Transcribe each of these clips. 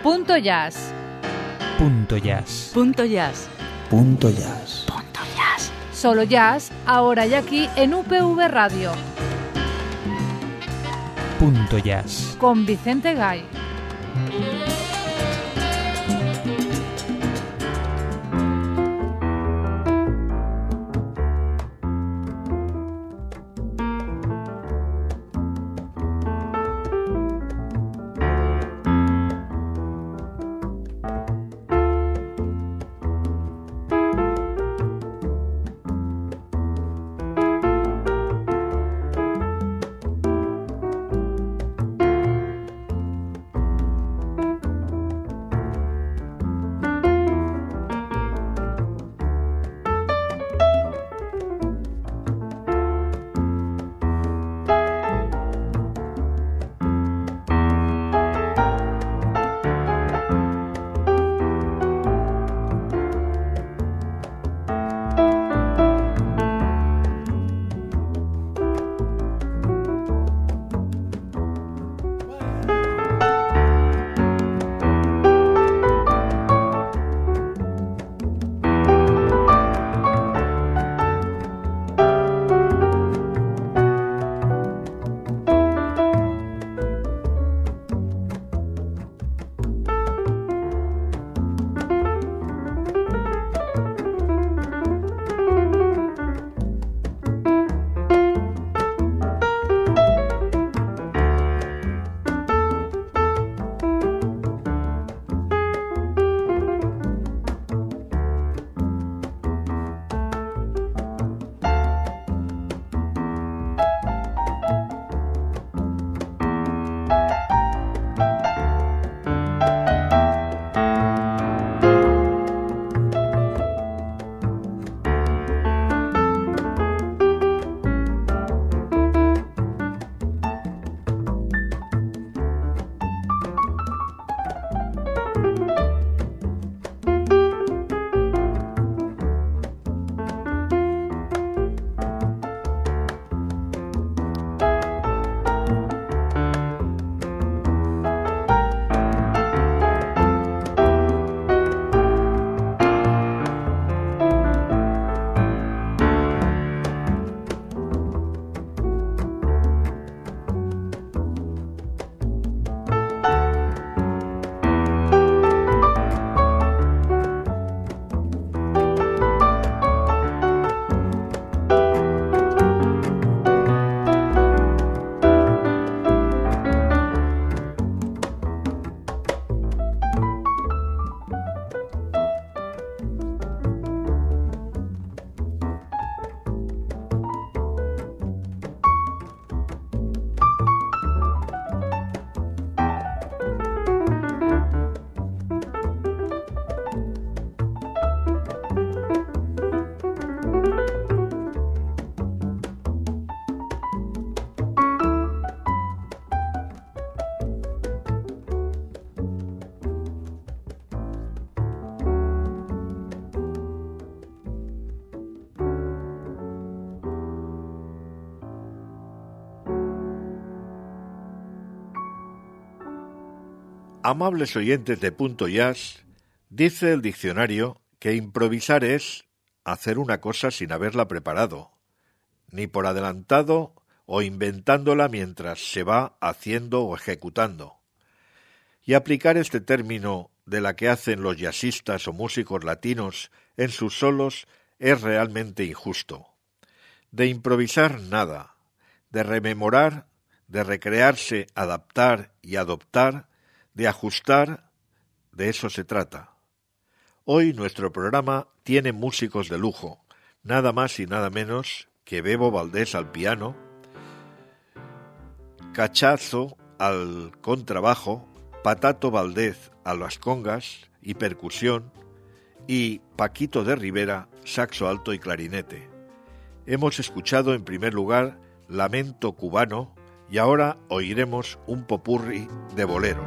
Punto Jazz. Punto Jazz. Punto Jazz. Punto Jazz. Punto Jazz. Solo jazz, ahora y aquí en UPV Radio. Punto Jazz. Con Vicente Gay. Amables oyentes de Punto Jazz, dice el diccionario que improvisar es hacer una cosa sin haberla preparado, ni por adelantado o inventándola mientras se va haciendo o ejecutando. Y aplicar este término de la que hacen los jazzistas o músicos latinos en sus solos es realmente injusto. De improvisar nada, de rememorar, de recrearse, adaptar y adoptar, de ajustar, de eso se trata. Hoy nuestro programa tiene músicos de lujo, nada más y nada menos que Bebo Valdés al piano, Cachazo al contrabajo, Patato Valdés a las congas y percusión y Paquito de Rivera, saxo alto y clarinete. Hemos escuchado en primer lugar Lamento Cubano y ahora oiremos un popurrí de boleros.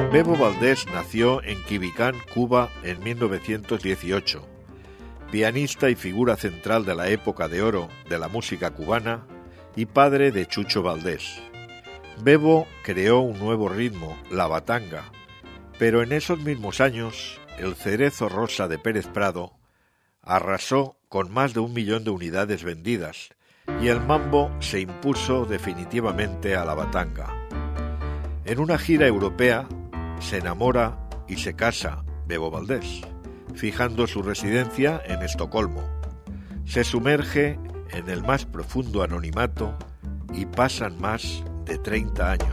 Bebo Valdés nació en Quibicán, Cuba, en 1918. Pianista y figura central de la época de oro de la música cubana y padre de Chucho Valdés. Bebo creó un nuevo ritmo, la batanga, pero en esos mismos años, el Cerezo Rosa de Pérez Prado arrasó con más de 1 millón de unidades vendidas y el mambo se impuso definitivamente a la batanga. En una gira europea se enamora y se casa Bebo Valdés, fijando su residencia en Estocolmo. Se sumerge en el más profundo anonimato y pasan más de 30 años.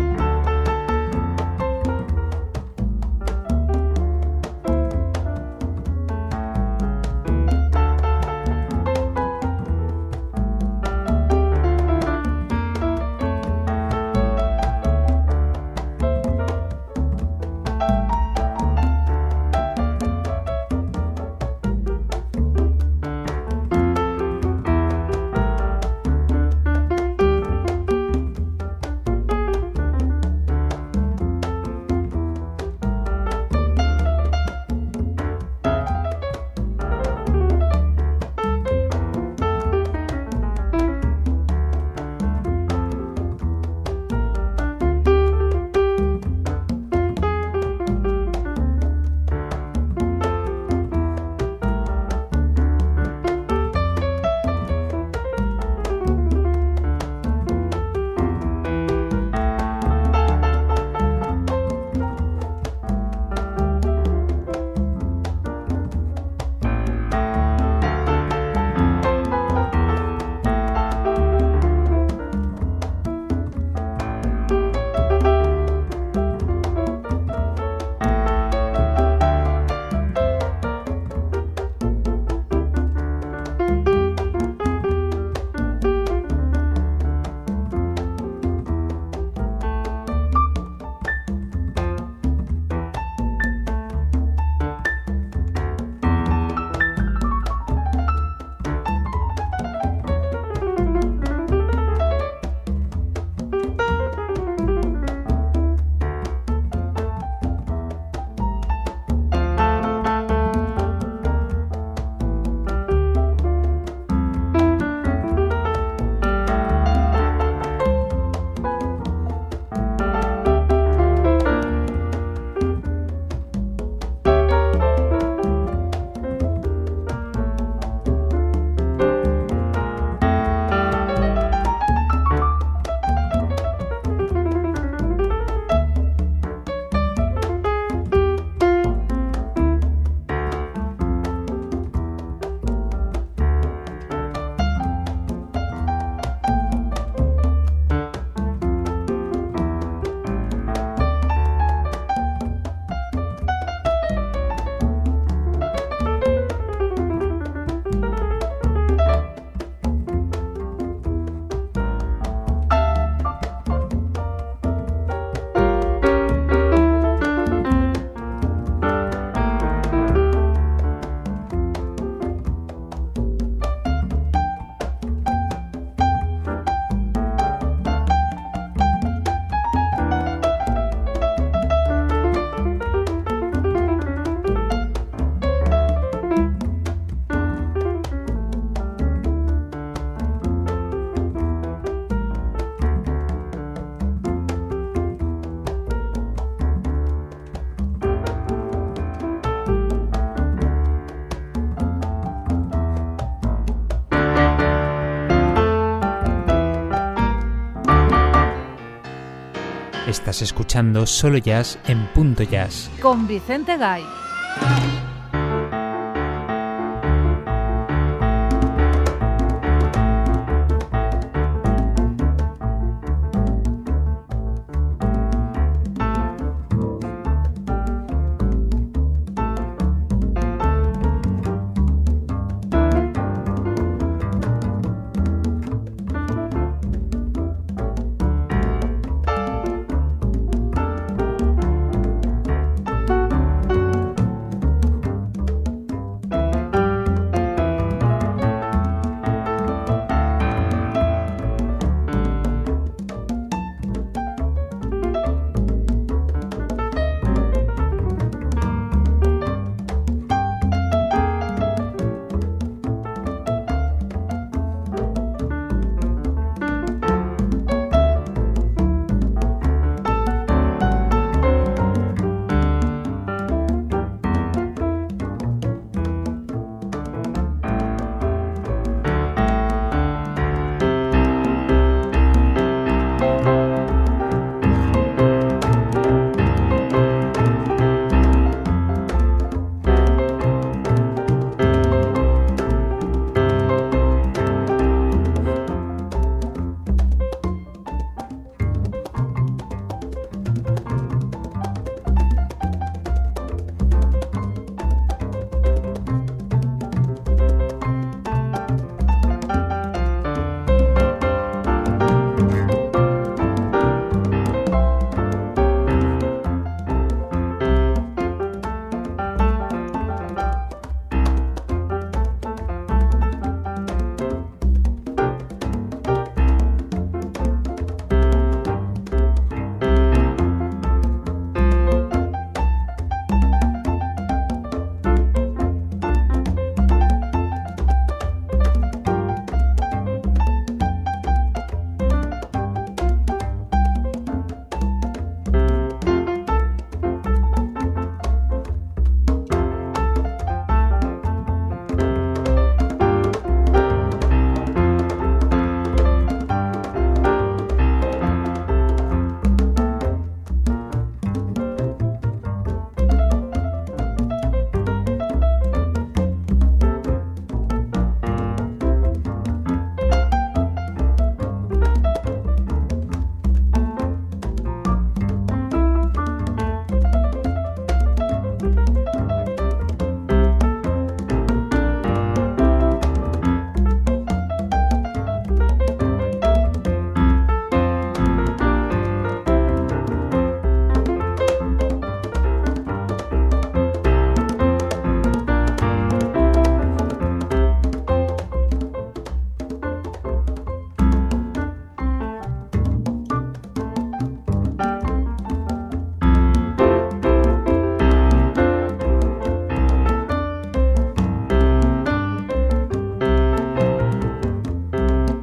Estás escuchando Solo Jazz en Punto Jazz con Vicente Gay.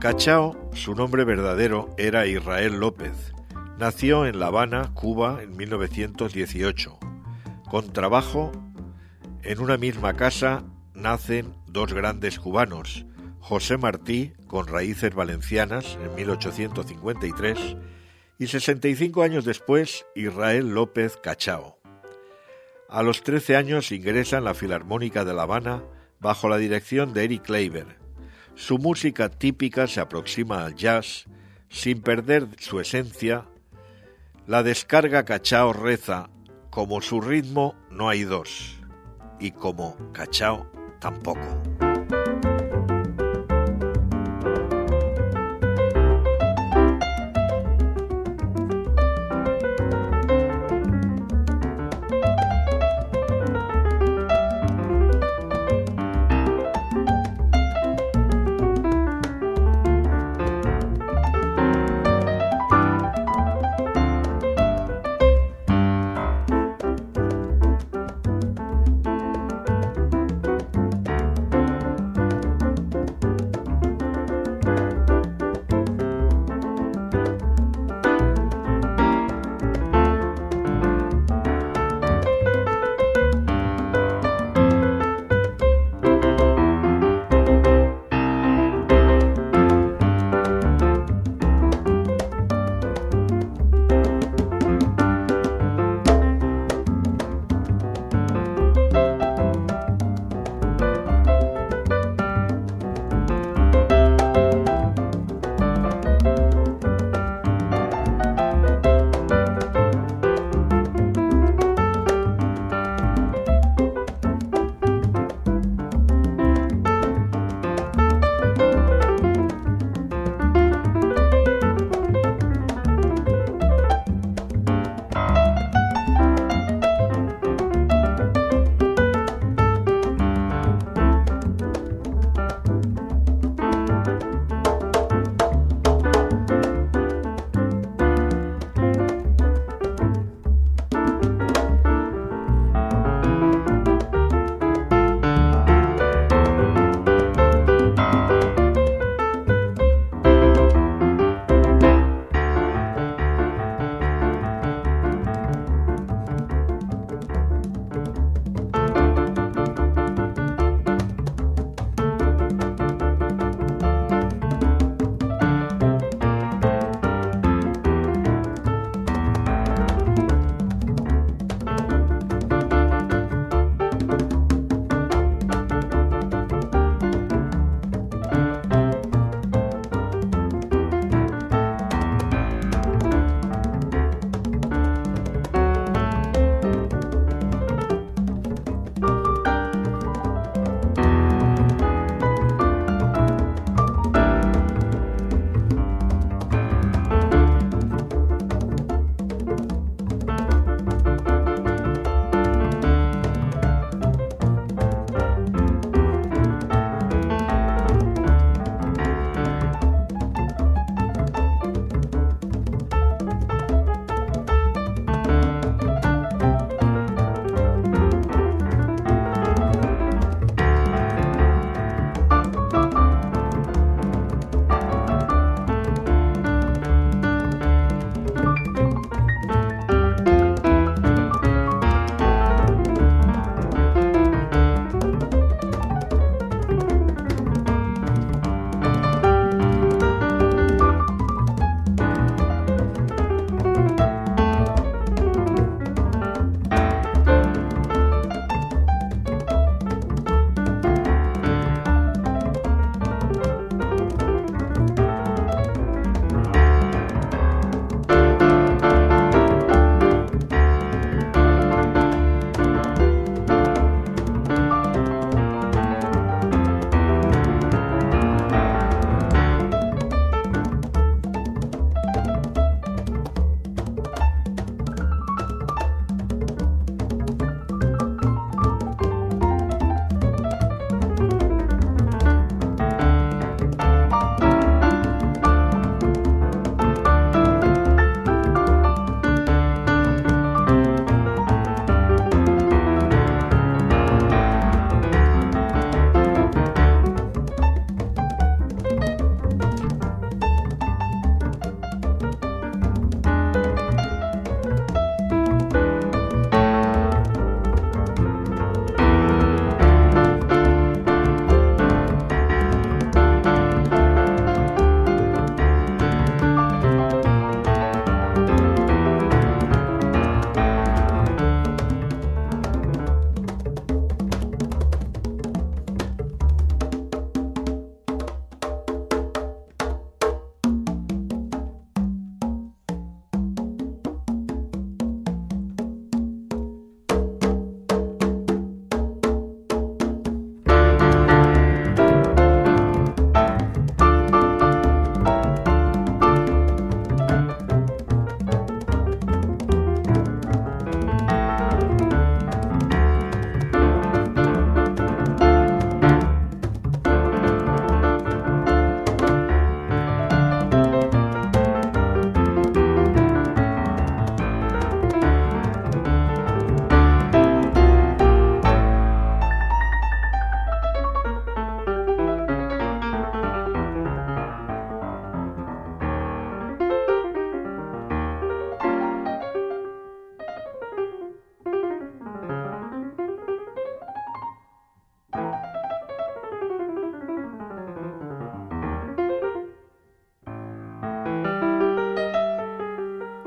Cachao, su nombre verdadero era Israel López. Nació en La Habana, Cuba, en 1918. Con trabajo, en una misma casa nacen dos grandes cubanos, José Martí, con raíces valencianas, en 1853, y 65 años después, Israel López Cachao. A los 13 años ingresa en la Filarmónica de La Habana bajo la dirección de Eric Kleiber. Su música típica se aproxima al jazz, sin perder su esencia. La descarga Cachao reza: como su ritmo no hay dos, y como Cachao tampoco.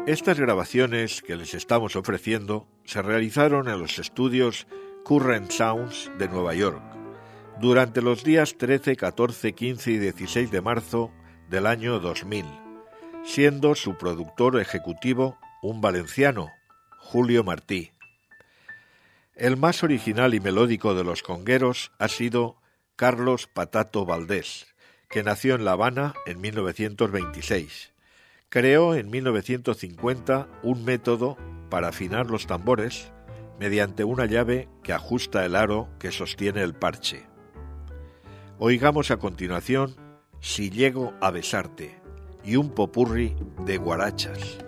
Estas grabaciones que les estamos ofreciendo se realizaron en los estudios Current Sounds de Nueva York durante los días 13, 14, 15 y 16 de marzo del año 2000, siendo su productor ejecutivo un valenciano, Julio Martí. El más original y melódico de los congueros ha sido Carlos Patato Valdés, que nació en La Habana en 1926. Creó en 1950 un método para afinar los tambores mediante una llave que ajusta el aro que sostiene el parche. Oigamos a continuación Si llego a besarte y un popurrí de guarachas.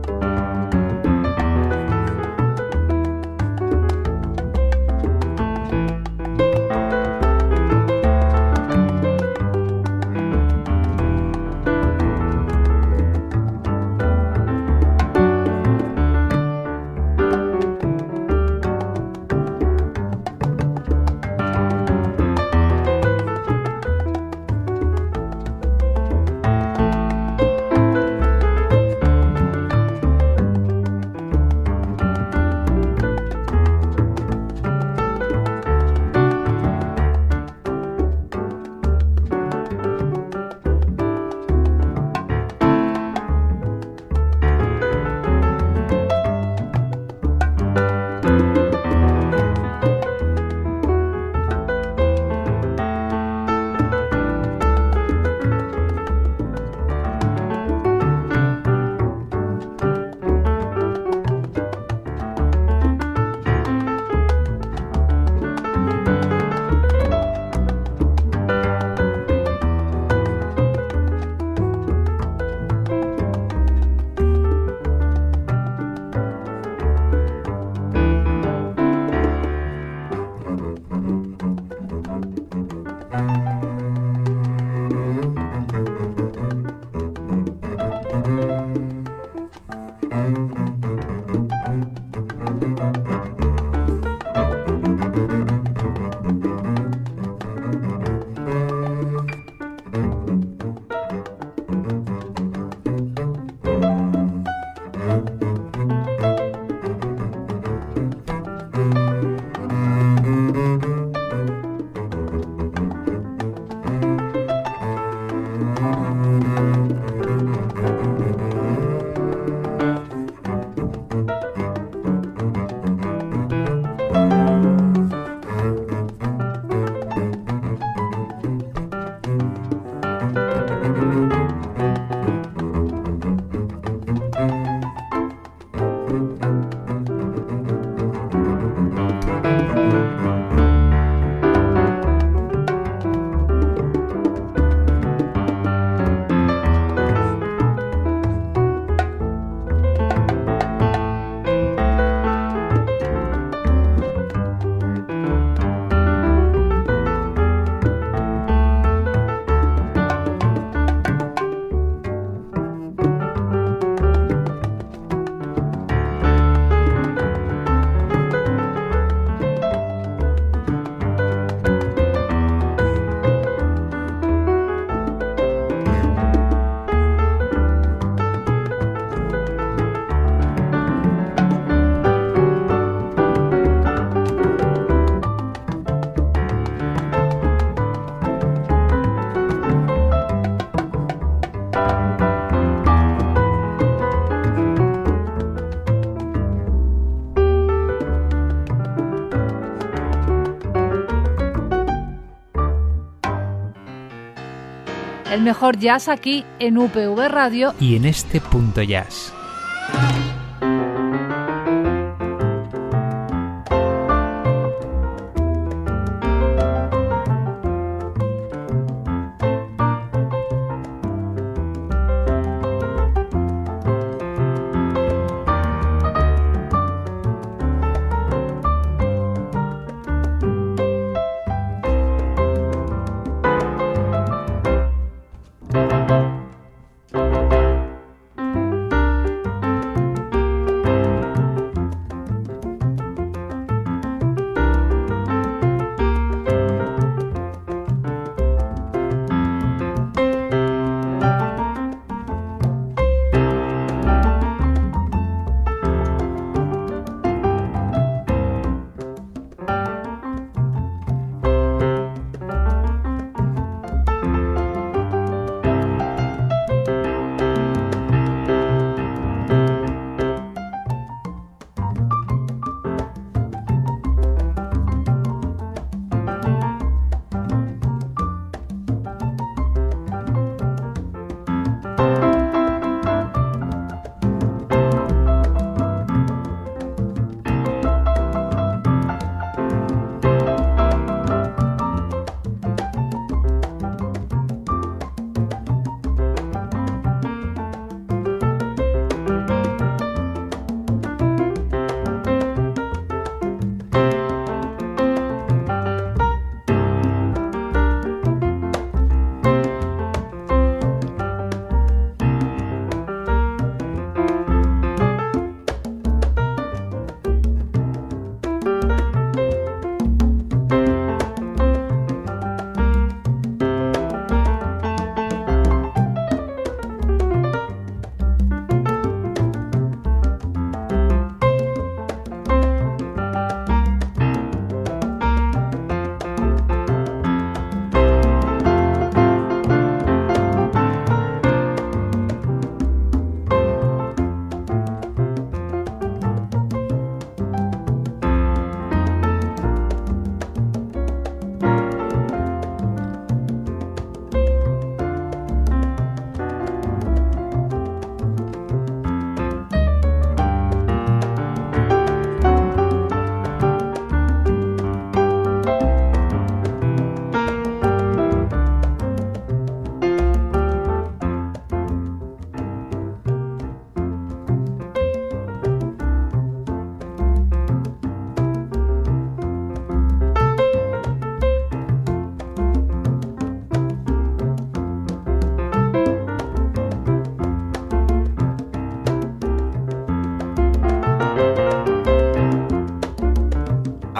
El mejor jazz aquí en UPV Radio y en este Punto Jazz.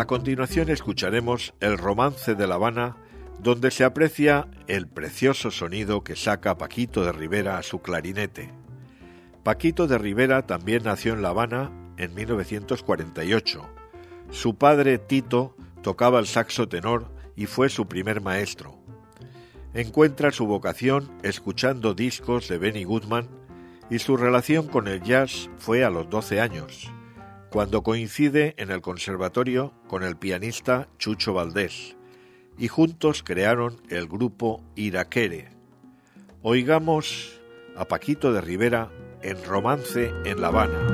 A continuación escucharemos El romance de La Habana, donde se aprecia el precioso sonido que saca Paquito de Rivera a su clarinete. Paquito de Rivera también nació en La Habana en 1948. Su padre, Tito, tocaba el saxo tenor y fue su primer maestro. Encuentra su vocación escuchando discos de Benny Goodman y su relación con el jazz fue a los 12 años, cuando coincide en el conservatorio con el pianista Chucho Valdés, y juntos crearon el grupo Iraquere. Oigamos a Paquito de Rivera en Romance en La Habana.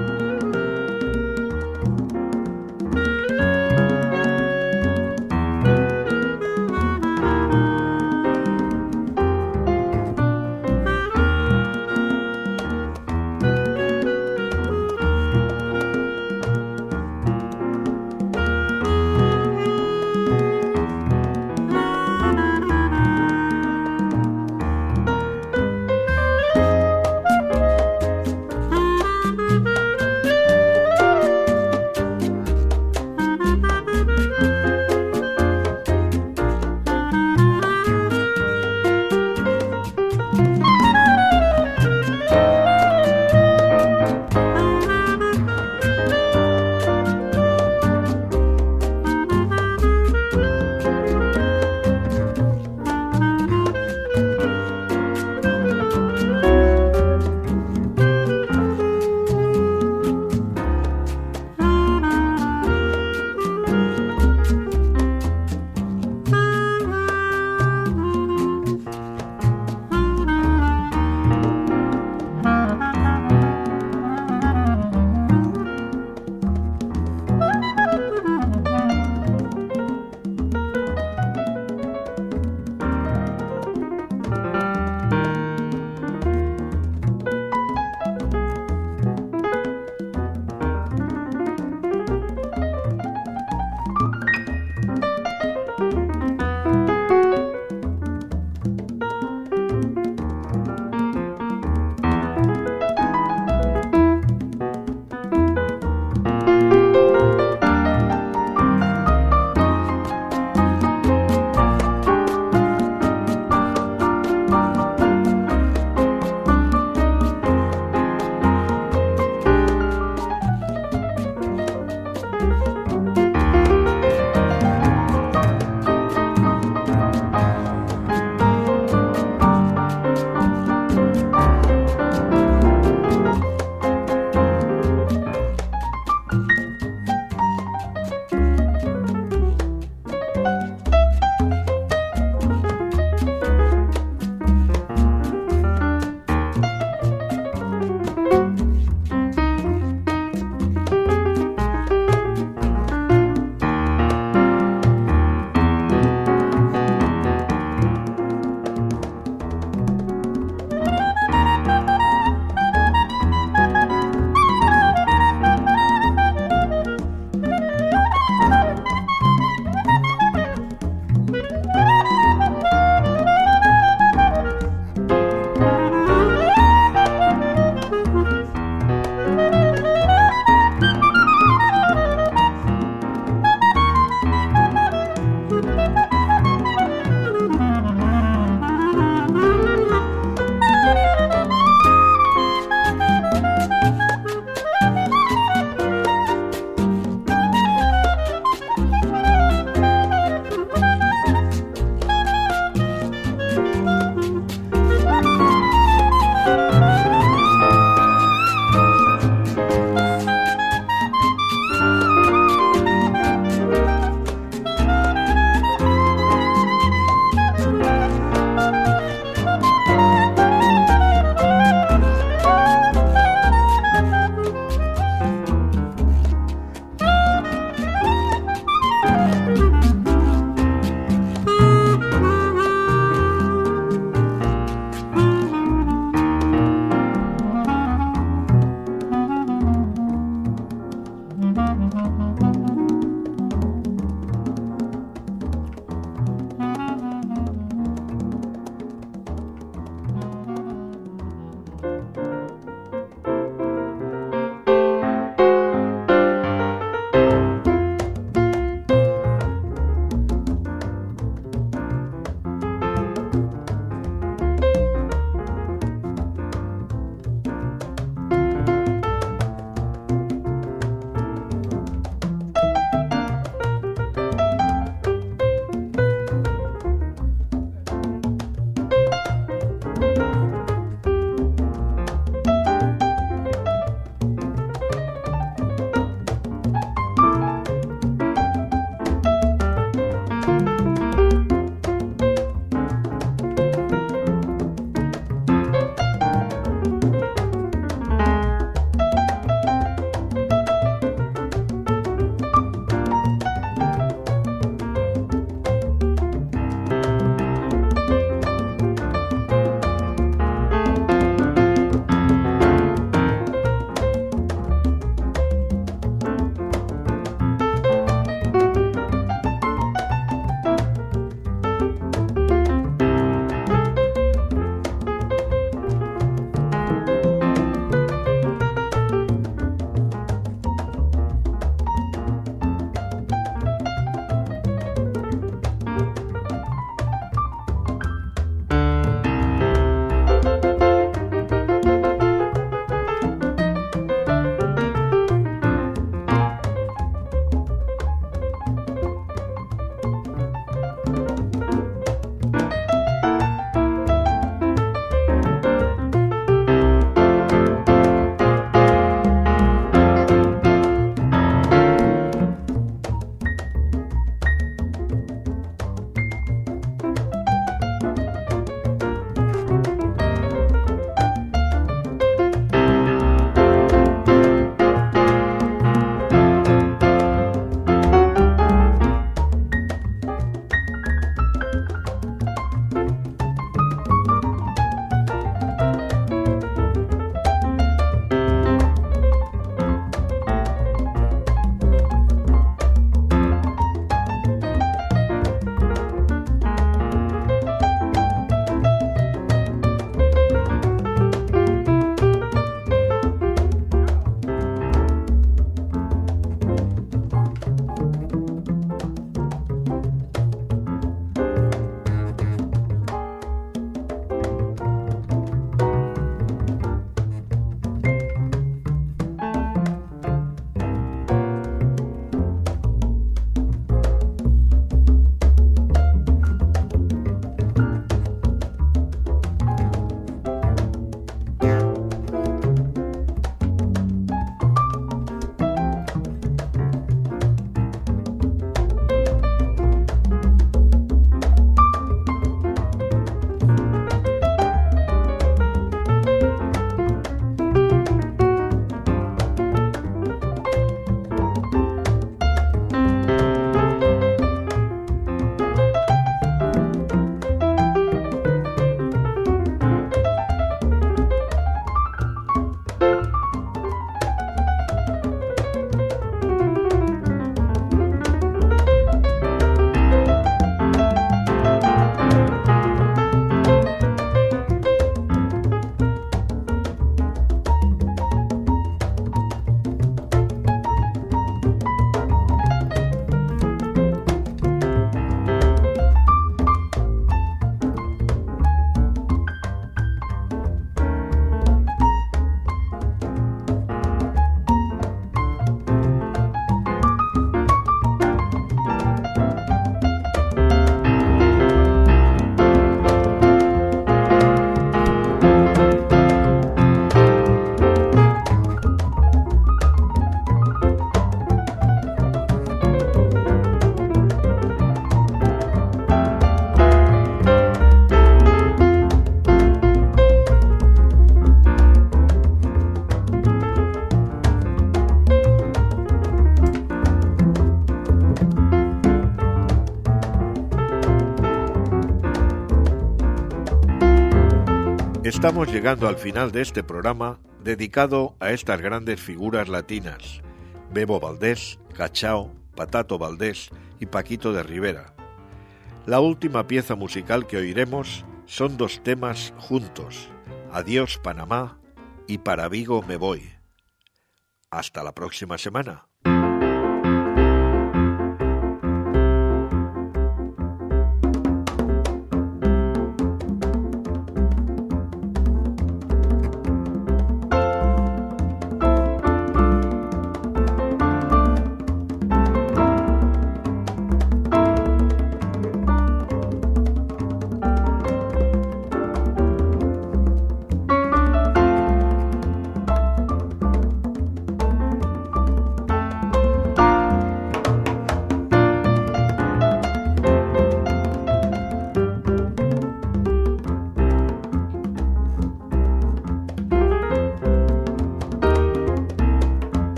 estamos llegando al final de este programa dedicado a estas grandes figuras latinas, Bebo Valdés, Cachao, Patato Valdés y Paquito de Rivera. La última pieza musical que oiremos son 2 temas juntos, Adiós Panamá y Para Vigo me voy. Hasta la próxima semana.